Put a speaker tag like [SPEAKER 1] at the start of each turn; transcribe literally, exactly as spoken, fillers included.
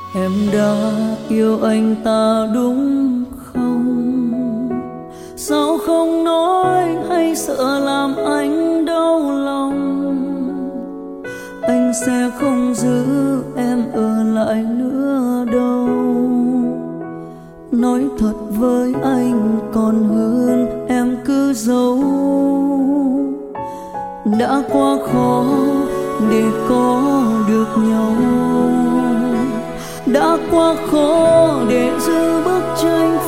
[SPEAKER 1] Em đã yêu anh ta đúng không? Sao không nói, hay sợ làm anh đau lòng? Anh sẽ không giữ em ở lại nữa đâu. Nói thật với anh còn hơn em cứ giấu. Đã quá khó để có được nhau, đã quá khó để giữ bức tranh